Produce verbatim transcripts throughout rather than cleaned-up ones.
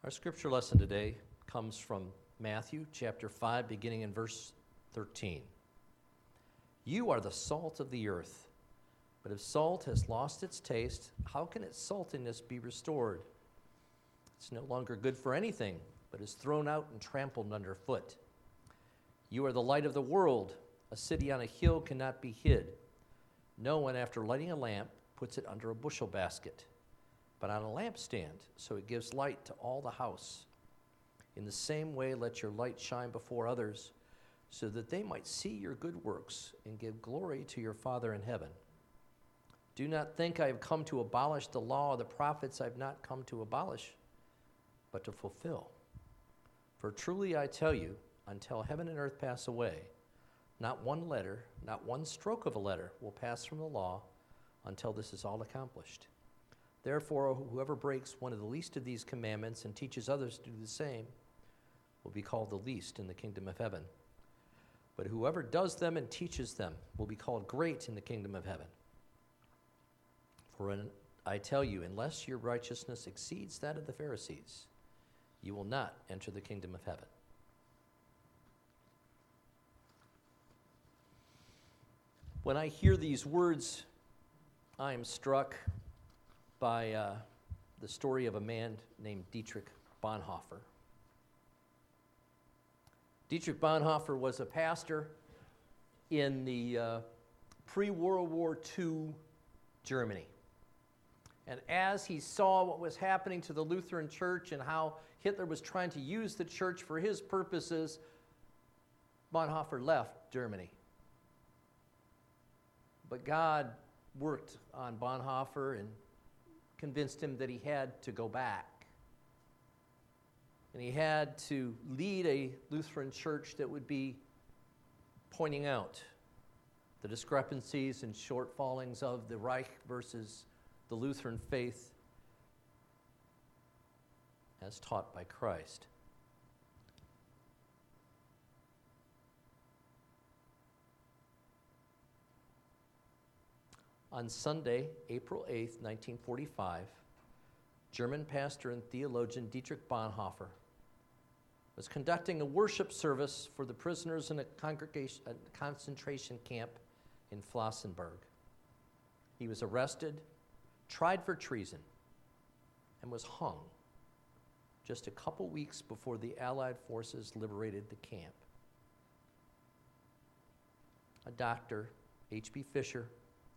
Our scripture lesson today comes from Matthew chapter five, beginning in verse thirteen. You are the salt of the earth, but if salt has lost its taste, how can its saltiness be restored? It's no longer good for anything, but is thrown out and trampled underfoot. You are the light of the world. A city on a hill cannot be hid. No one, after lighting a lamp, puts it under a bushel basket, but on a lampstand, so it gives light to all the house. In the same way, let your light shine before others, so that they might see your good works and give glory to your Father in heaven. Do not think I have come to abolish the law or the prophets. I have not come to abolish, but to fulfill. For truly I tell you, until heaven and earth pass away, not one letter, not one stroke of a letter will pass from the law until this is all accomplished. Therefore, whoever breaks one of the least of these commandments and teaches others to do the same will be called the least in the kingdom of heaven. But whoever does them and teaches them will be called great in the kingdom of heaven. For in, I tell you, unless your righteousness exceeds that of the Pharisees, you will not enter the kingdom of heaven. When I hear these words, I am struck by uh, the story of a man named Dietrich Bonhoeffer. Dietrich Bonhoeffer was a pastor in the uh, pre-World War Two Germany. And as he saw what was happening to the Lutheran Church and how Hitler was trying to use the church for his purposes, Bonhoeffer left Germany. But God worked on Bonhoeffer and convinced him that he had to go back. And he had to lead a Lutheran church that would be pointing out the discrepancies and shortfallings of the Reich versus the Lutheran faith as taught by Christ. On Sunday, April eighth, nineteen forty-five, German pastor and theologian Dietrich Bonhoeffer was conducting a worship service for the prisoners in a congregation, a concentration camp in Flossenburg. He was arrested, tried for treason, and was hung just a couple weeks before the Allied forces liberated the camp. A doctor, H B Fisher,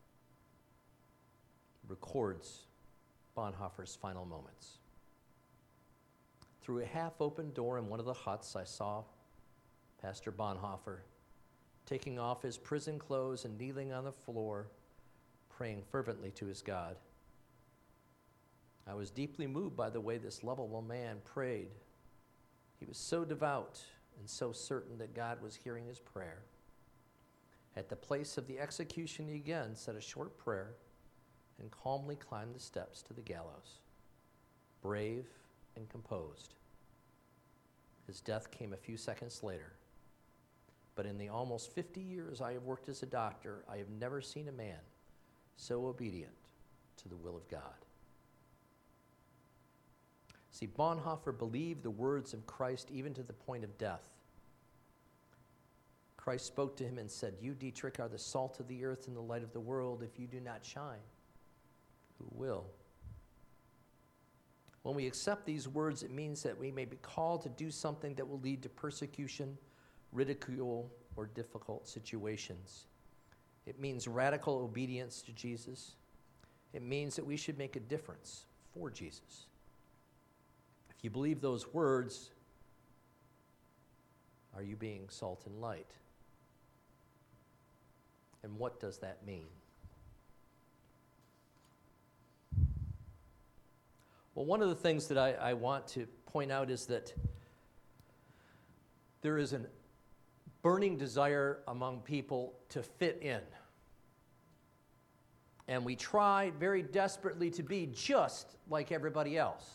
records Bonhoeffer's final moments. Through a half-open door in one of the huts, I saw Pastor Bonhoeffer taking off his prison clothes and kneeling on the floor, praying fervently to his God. I was deeply moved by the way this lovable man prayed. He was so devout and so certain that God was hearing his prayer. At the place of the execution, he again said a short prayer and calmly climbed the steps to the gallows, brave and composed. His death came a few seconds later. But in the almost fifty years I have worked as a doctor, I have never seen a man so obedient to the will of God. See, Bonhoeffer believed the words of Christ even to the point of death. Christ spoke to him and said, "You, Dietrich, are the salt of the earth and the light of the world. If you do not shine, who will?" When we accept these words, it means that we may be called to do something that will lead to persecution, ridicule, or difficult situations. It means radical obedience to Jesus. It means that we should make a difference for Jesus. If you believe those words, are you being salt and light? And what does that mean? Well, one of the things that I, I want to point out is that there is a burning desire among people to fit in. And we try very desperately to be just like everybody else.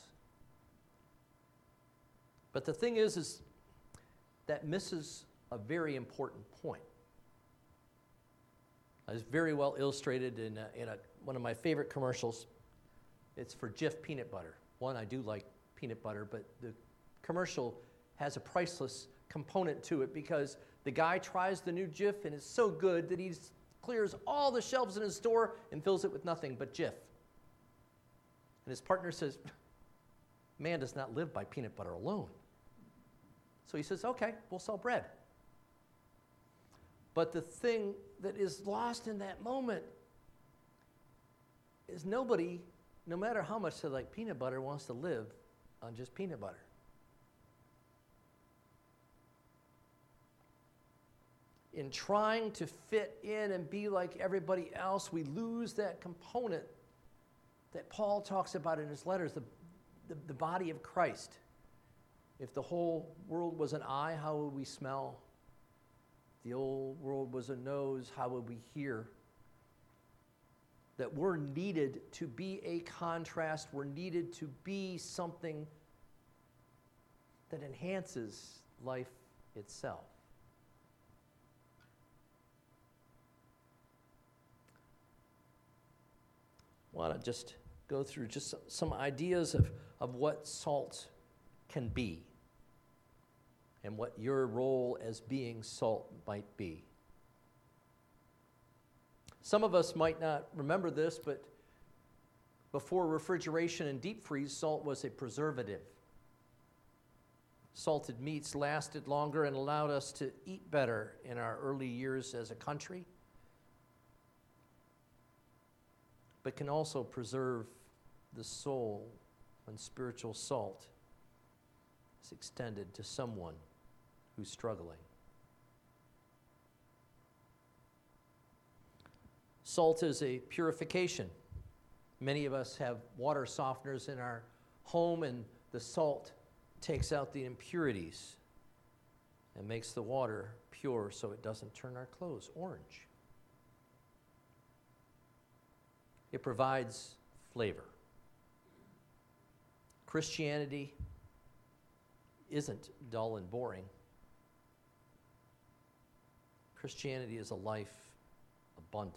But the thing is, is that misses a very important point. It's very well illustrated in, a, in a, one of my favorite commercials. It's for Jif peanut butter. One, I do like peanut butter, but the commercial has a priceless component to it because the guy tries the new Jif and it's so good that he clears all the shelves in his store and fills it with nothing but Jif. And his partner says, man does not live by peanut butter alone. So he says, okay, we'll sell bread. But the thing that is lost in that moment is nobody, no matter how much they like peanut butter, wants to live on just peanut butter. In trying to fit in and be like everybody else, we lose that component that Paul talks about in his letters, the, the, the body of Christ. If the whole world was an eye, how would we smell? If the old world was a nose, how would we hear? That we're needed to be a contrast. We're needed to be something that enhances life itself. I want to just go through just some ideas of, of what salt can be and what your role as being salt might be. Some of us might not remember this, but before refrigeration and deep freeze, salt was a preservative. Salted meats lasted longer and allowed us to eat better in our early years as a country, but can also preserve the soul when spiritual salt is extended to someone who's struggling. Salt is a purification. Many of us have water softeners in our home, and the salt takes out the impurities and makes the water pure so it doesn't turn our clothes orange. It provides flavor. Christianity isn't dull and boring. Christianity is a life abundant.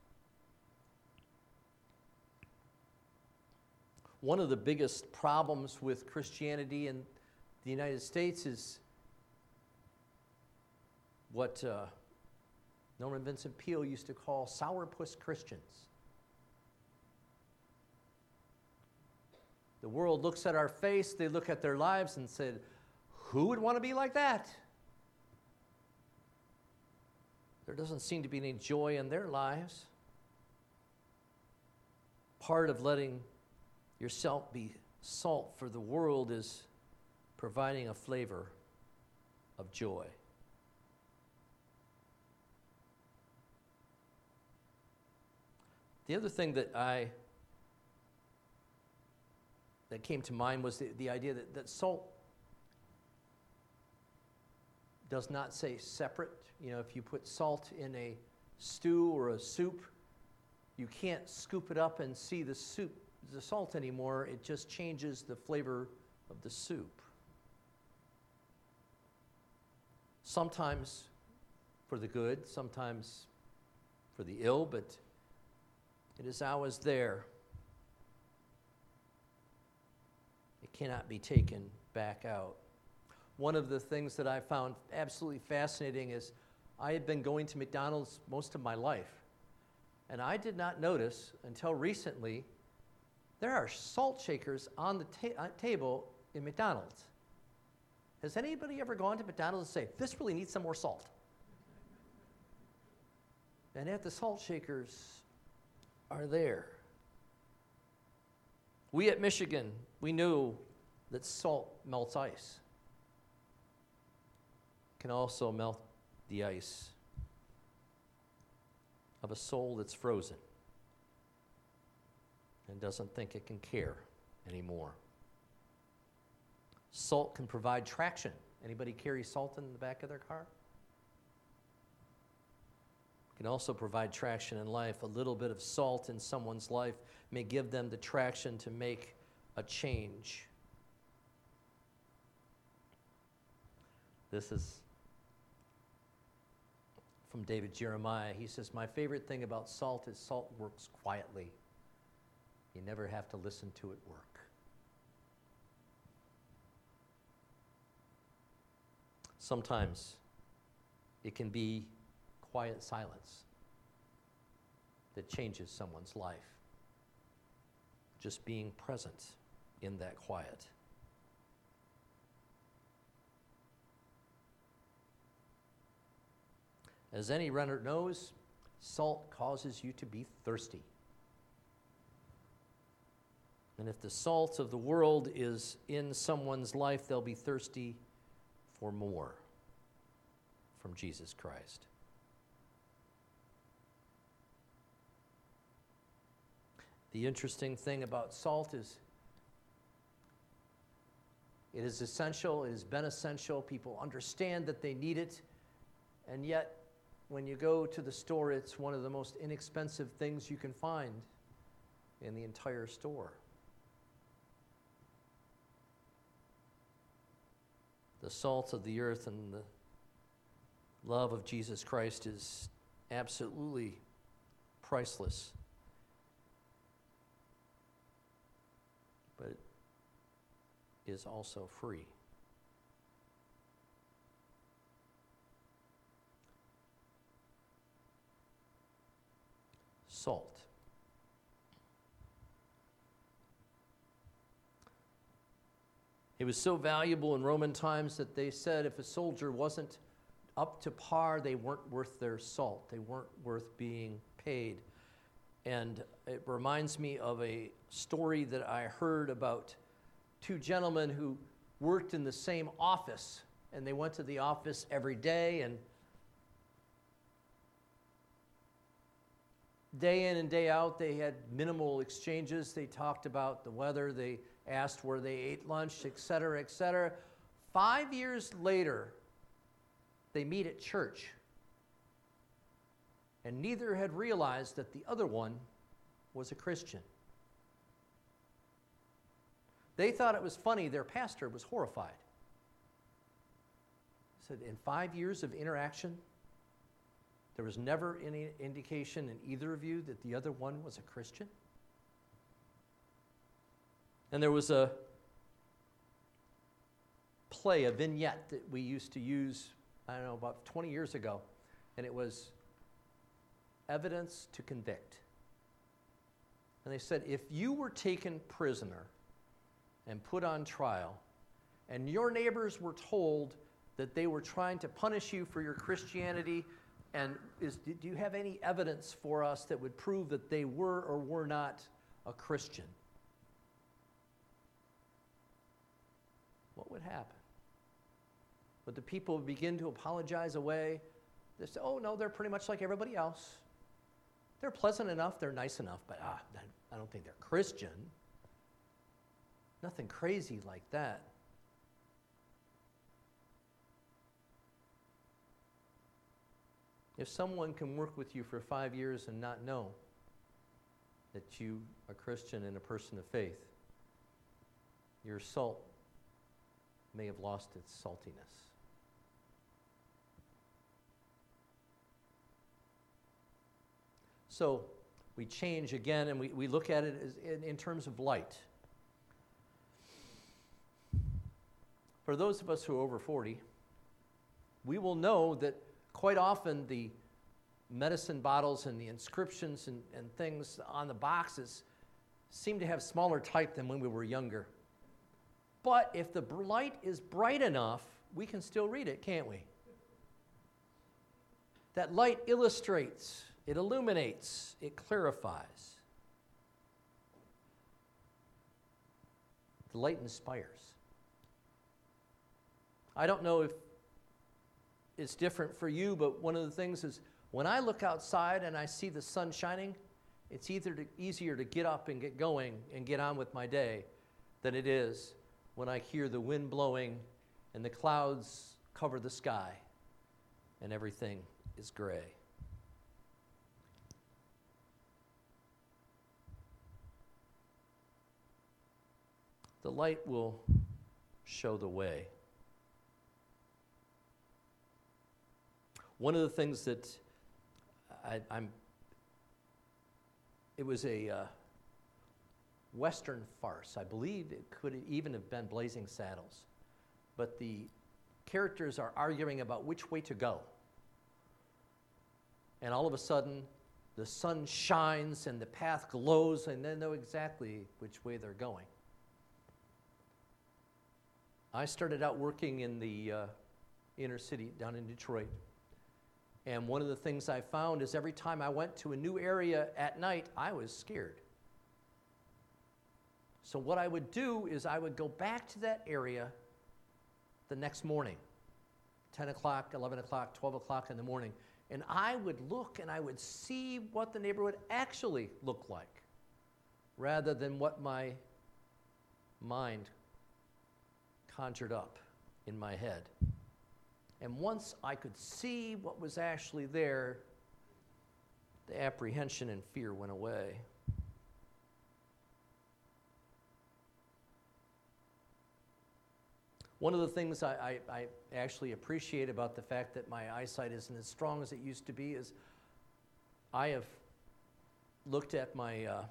One of the biggest problems with Christianity in the United States is what uh, Norman Vincent Peale used to call sourpuss Christians. The world looks at our face, they look at their lives and said, who would want to be like that? There doesn't seem to be any joy in their lives. Part of letting yourself be salt for the world is providing a flavor of joy. The other thing that I that came to mind was the, the idea that, that salt does not say separate. You know, if you put salt in a stew or a soup, you can't scoop it up and see the soup, the salt anymore. It just changes the flavor of the soup. Sometimes for the good, sometimes for the ill, but it is always there. It cannot be taken back out. One of the things that I found absolutely fascinating is I had been going to McDonald's most of my life, and I did not notice until recently there are salt shakers on the ta- uh, table in McDonald's. Has anybody ever gone to McDonald's and say, this really needs some more salt? And yet the salt shakers are there. We at Michigan, we knew that salt melts ice. Can also melt the ice of a soul that's frozen and doesn't think it can care anymore. Salt can provide traction. Anybody carry salt in the back of their car? Can also provide traction in life. A little bit of salt in someone's life may give them the traction to make a change. This is from David Jeremiah. He says, my favorite thing about salt is salt works quietly. You never have to listen to it work. Sometimes it can be quiet silence that changes someone's life. Just being present in that quiet. As any runner knows, salt causes you to be thirsty. And if the salt of the world is in someone's life, they'll be thirsty for more from Jesus Christ. The interesting thing about salt is it is essential, it has been essential. People understand that they need it, and yet when you go to the store, it's one of the most inexpensive things you can find in the entire store. The salt of the earth and the love of Jesus Christ is absolutely priceless. But it is also free. Salt. It was so valuable in Roman times that they said if a soldier wasn't up to par, they weren't worth their salt. They weren't worth being paid. And it reminds me of a story that I heard about two gentlemen who worked in the same office, and they went to the office every day, and day in and day out, they had minimal exchanges. They talked about the weather. They asked where they ate lunch, et cetera, et cetera. Five years later, they meet at church. And neither had realized that the other one was a Christian. They thought it was funny. Their pastor was horrified. He said, in five years of interaction, there was never any indication in either of you that the other one was a Christian? And there was a play, a vignette that we used to use, I don't know, about twenty years ago, and it was evidence to convict. And they said, if you were taken prisoner and put on trial, and your neighbors were told that they were trying to punish you for your Christianity, and is, do you have any evidence for us that would prove that they were or were not a Christian? What would happen? Would the people begin to apologize away? They say, oh, no, they're pretty much like everybody else. They're pleasant enough, they're nice enough, but ah, I don't think they're Christian. Nothing crazy like that. If someone can work with you for five years and not know that you are a Christian and a person of faith, your salt may have lost its saltiness. So we change again, and we, we look at it as in, in terms of light. For those of us who are over forty, we will know that quite often the medicine bottles and the inscriptions and, and things on the boxes seem to have smaller type than when we were younger. But if the light is bright enough, we can still read it, can't we? That light illustrates, it illuminates, it clarifies. The light inspires. I don't know if it's different for you, but one of the things is when I look outside and I see the sun shining, it's either to, easier to get up and get going and get on with my day than it is when I hear the wind blowing and the clouds cover the sky and everything is gray. The light will show the way. One of the things that I, I'm, it was a uh, Western farce. I believe it could even have been Blazing Saddles. But the characters are arguing about which way to go. And all of a sudden, the sun shines and the path glows, and they know exactly which way they're going. I started out working in the uh, inner city down in Detroit. And one of the things I found is every time I went to a new area at night, I was scared. So what I would do is I would go back to that area the next morning, ten o'clock, eleven o'clock, twelve o'clock in the morning, and I would look and I would see what the neighborhood actually looked like, rather than what my mind conjured up in my head. And once I could see what was actually there, the apprehension and fear went away. One of the things I, I, I actually appreciate about the fact that my eyesight isn't as strong as it used to be is I have looked at my uh,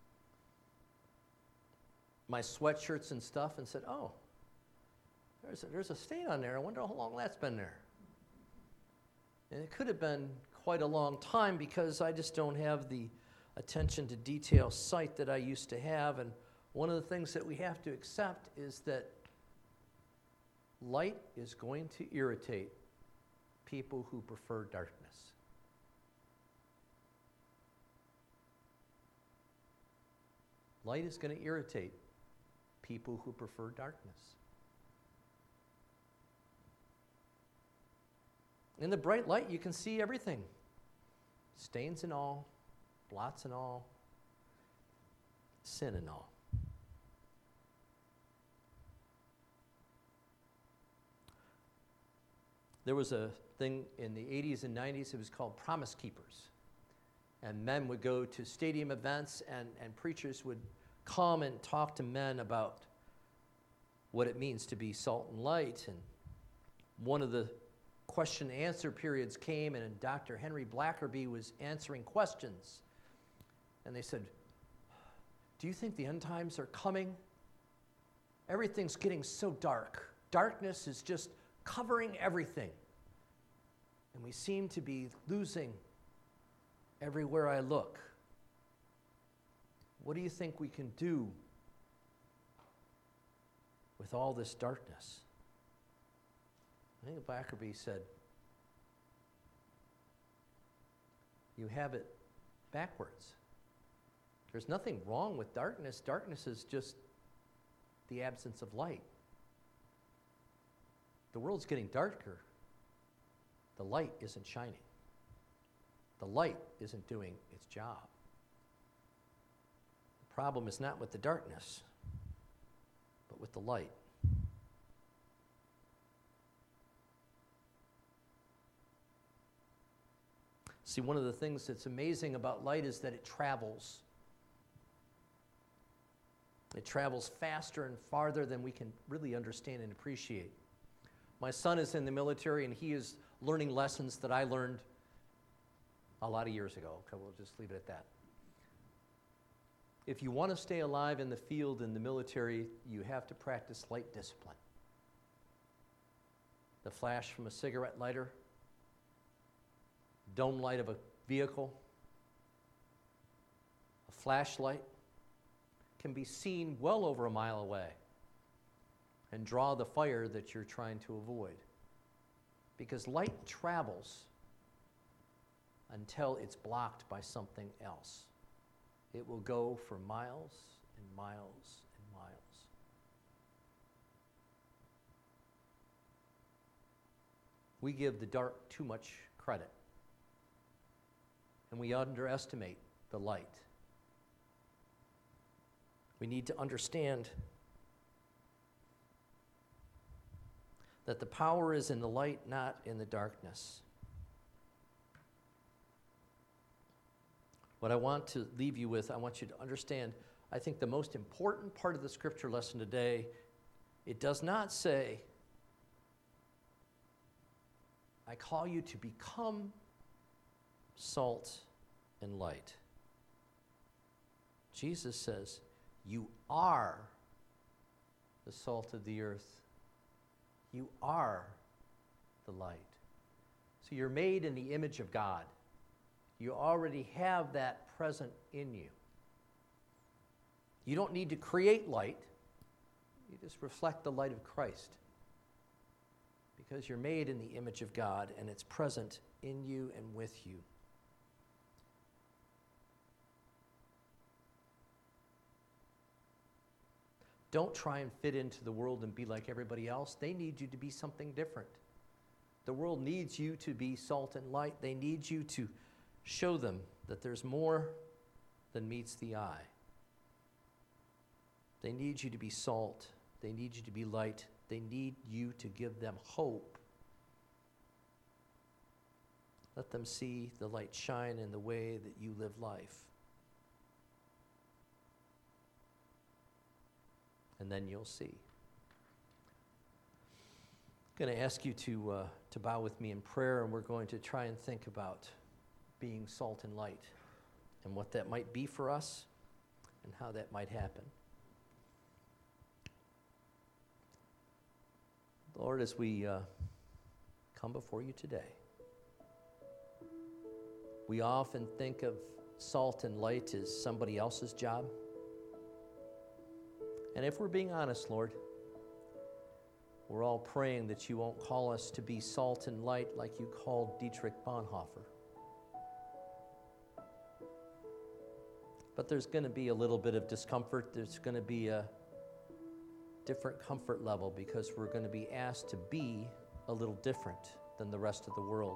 my sweatshirts and stuff and said, oh, there's a, there's a stain on there. I wonder how long that's been there. And it could have been quite a long time because I just don't have the attention to detail sight that I used to have. And one of the things that we have to accept is that light is going to irritate people who prefer darkness. Light is going to irritate people who prefer darkness. In the bright light, you can see everything. Stains and all, blots and all, sin and all. There was a thing in the eighties and nineties, it was called Promise Keepers. And men would go to stadium events, and, and preachers would come and talk to men about what it means to be salt and light. And one of the question and answer periods came, and Doctor Henry Blackerby was answering questions. And they said, do you think the end times are coming? Everything's getting so dark. Darkness is just covering everything. And we seem to be losing everywhere I look. What do you think we can do with all this darkness? I think Blackerby said, you have it backwards. There's nothing wrong with darkness. Darkness is just the absence of light. The world's getting darker. The light isn't shining. The light isn't doing its job. The problem is not with the darkness, but with the light. See, one of the things that's amazing about light is that it travels. It travels faster and farther than we can really understand and appreciate. My son is in the military, and he is learning lessons that I learned a lot of years ago. Okay, we'll just leave it at that. If you want to stay alive in the field in the military, you have to practice light discipline. The flash from a cigarette lighter, dome light of a vehicle, a flashlight can be seen well over a mile away and draw the fire that you're trying to avoid. Because light travels until it's blocked by something else. It will go for miles and miles and miles. We give the dark too much credit, and we underestimate the light. We need to understand that the power is in the light, not in the darkness. What I want to leave you with, I want you to understand, I think the most important part of the scripture lesson today, it does not say, I call you to become salt and light. Jesus says, you are the salt of the earth. You are the light. So you're made in the image of God. You already have that present in you. You don't need to create light. You just reflect the light of Christ. Because you're made in the image of God, and it's present in you and with you. Don't try and fit into the world and be like everybody else. They need you to be something different. The world needs you to be salt and light. They need you to show them that there's more than meets the eye. They need you to be salt. They need you to be light. They need you to give them hope. Let them see the light shine in the way that you live life. And then you'll see. I'm going to ask you to, uh, to bow with me in prayer, and we're going to try and think about being salt and light and what that might be for us and how that might happen. Lord, as we uh, come before you today, we often think of salt and light as somebody else's job. And if we're being honest, Lord, we're all praying that you won't call us to be salt and light like you called Dietrich Bonhoeffer. But there's going to be a little bit of discomfort. There's going to be a different comfort level because we're going to be asked to be a little different than the rest of the world.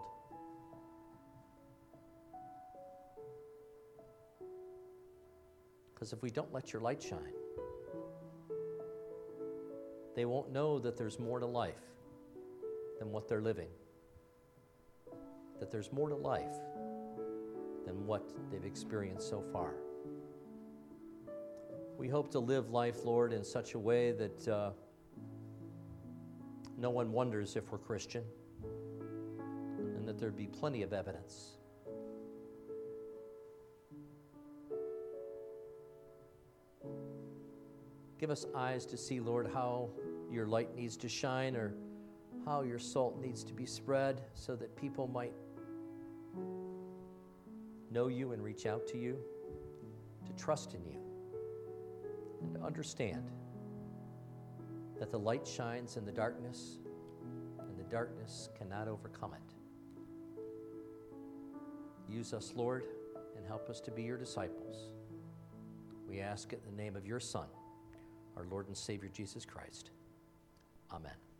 Because if we don't let your light shine, they won't know that there's more to life than what they're living. That there's more to life than what they've experienced so far. We hope to live life, Lord, in such a way that uh, no one wonders if we're Christian, and that there'd be plenty of evidence. Give us eyes to see, Lord, how your light needs to shine or how your salt needs to be spread so that people might know you and reach out to you, to trust in you, and to understand that the light shines in the darkness and the darkness cannot overcome it. Use us, Lord, and help us to be your disciples. We ask it in the name of your Son, our Lord and Savior, Jesus Christ. Amen.